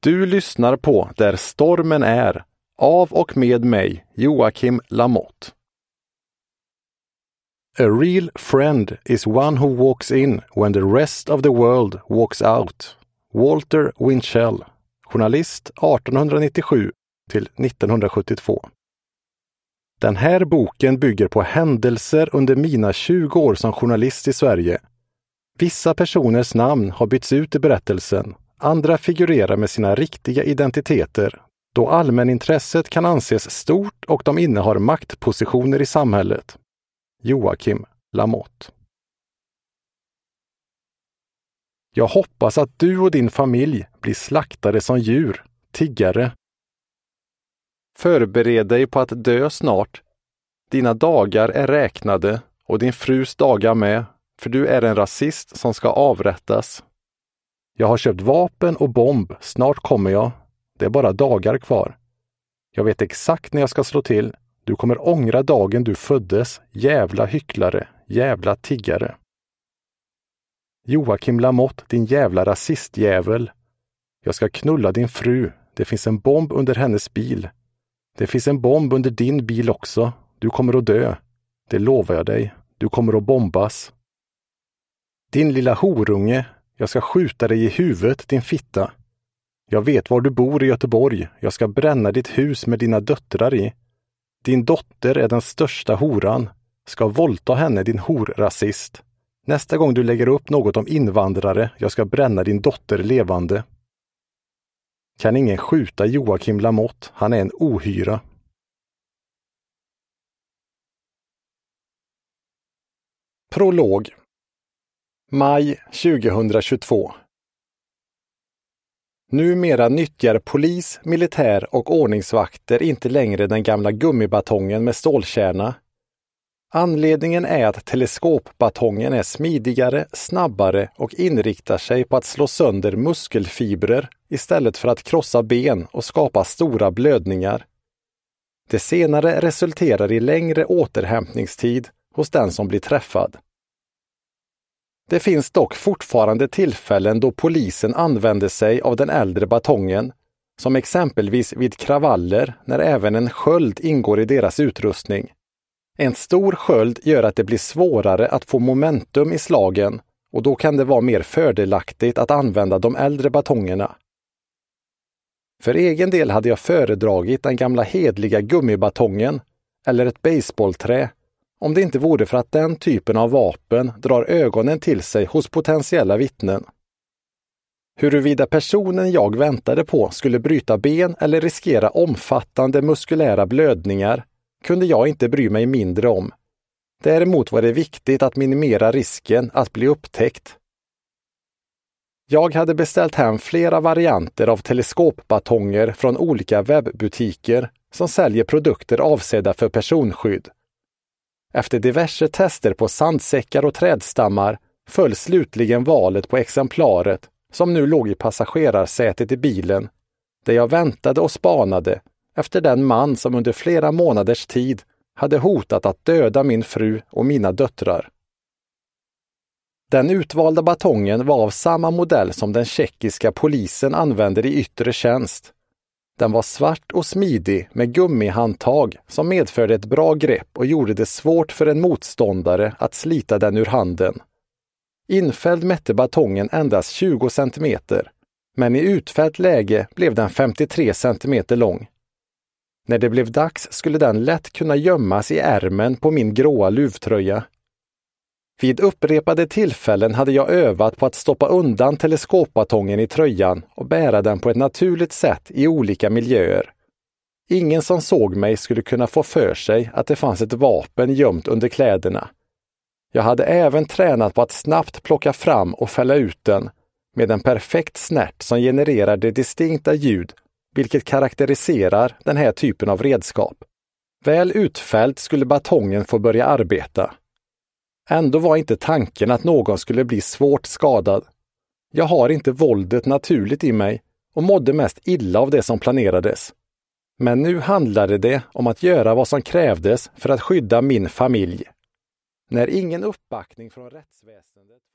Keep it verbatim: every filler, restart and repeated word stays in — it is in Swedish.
Du lyssnar på Där stormen är, av och med mig, Joakim Lamotte. A real friend is one who walks in when the rest of the world walks out. Walter Winchell, journalist artonhundranittiosju till nittonhundrasjuttiotvå. Den här boken bygger på händelser under mina tjugo år som journalist i Sverige. Vissa personers namn har bytts ut i berättelsen, andra figurerar med sina riktiga identiteter, då allmänintresset kan anses stort och de innehar maktpositioner i samhället. Joakim Lamotte. Jag hoppas att du och din familj blir slaktade som djur, tiggare. Förbered dig på att dö snart. Dina dagar är räknade och din frus dagar med, för du är en rasist som ska avrättas. Jag har köpt vapen och bomb, snart kommer jag. Det är bara dagar kvar. Jag vet exakt när jag ska slå till. Du kommer ångra dagen du föddes, jävla hycklare, jävla tiggare. Joakim Lamotte, din jävla rasistjävel. Jag ska knulla din fru. Det finns en bomb under hennes bil. Det finns en bomb under din bil också. Du kommer att dö. Det lovar jag dig. Du kommer att bombas. Din lilla horunge. Jag ska skjuta dig i huvudet, din fitta. Jag vet var du bor i Göteborg. Jag ska bränna ditt hus med dina döttrar i. Din dotter är den största horan. Ska våldta henne, din horrasist. Nästa gång du lägger upp något om invandrare, jag ska bränna din dotter levande. Kan ingen skjuta Joakim Lamotte, han är en ohyra. Prolog. Maj tjugohundratjugotvå. Numera nyttjar polis, militär och ordningsvakter inte längre den gamla gummibatongen med stålkärna. Anledningen är att teleskopbatongen är smidigare, snabbare och inriktar sig på att slå sönder muskelfibrer istället för att krossa ben och skapa stora blödningar. Det senare resulterar i längre återhämtningstid hos den som blir träffad. Det finns dock fortfarande tillfällen då polisen använder sig av den äldre batongen, som exempelvis vid kravaller när även en sköld ingår i deras utrustning. En stor sköld gör att det blir svårare att få momentum i slagen och då kan det vara mer fördelaktigt att använda de äldre batongerna. För egen del hade jag föredragit den gamla hedliga gummibatongen eller ett baseballträ, om det inte vore för att den typen av vapen drar ögonen till sig hos potentiella vittnen. Huruvida personen jag väntade på skulle bryta ben eller riskera omfattande muskulära blödningar kunde jag inte bry mig mindre om. Däremot var det viktigt att minimera risken att bli upptäckt. Jag hade beställt hem flera varianter av teleskopbatonger från olika webbutiker som säljer produkter avsedda för personskydd. Efter diverse tester på sandsäckar och trädstammar föll slutligen valet på exemplaret som nu låg i passagerarsätet i bilen, där jag väntade och spanade efter den man som under flera månaders tid hade hotat att döda min fru och mina döttrar. Den utvalda batongen var av samma modell som den tjeckiska polisen använder i yttre tjänst. Den var svart och smidig med gummihandtag som medförde ett bra grepp och gjorde det svårt för en motståndare att slita den ur handen. Infälld mätte batongen endast tjugo centimeter, men i utfällt läge blev den femtiotre centimeter lång. När det blev dags skulle den lätt kunna gömmas i ärmen på min gråa luvtröja. Vid upprepade tillfällen hade jag övat på att stoppa undan teleskopbatongen i tröjan och bära den på ett naturligt sätt i olika miljöer. Ingen som såg mig skulle kunna få för sig att det fanns ett vapen gömt under kläderna. Jag hade även tränat på att snabbt plocka fram och fälla ut den med en perfekt snärt som genererar det distinkta ljud vilket karaktäriserar den här typen av redskap. Väl utfälld skulle batongen få börja arbeta. Ändå var inte tanken att någon skulle bli svårt skadad. Jag har inte våldet naturligt i mig och mådde mest illa av det som planerades. Men nu handlade det om att göra vad som krävdes för att skydda min familj. När ingen uppbackning från rättsväsendet